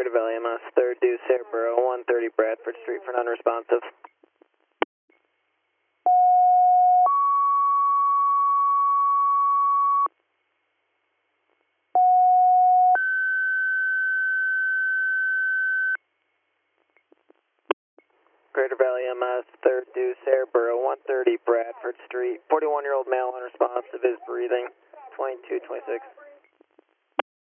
Greater Valley MS, 3rd due Sarahboro, 130 Bradford Street for non-responsive. Greater Valley MS, 3rd due Sarahboro, 130 Bradford Street. 41-year-old male unresponsive is breathing. 2226.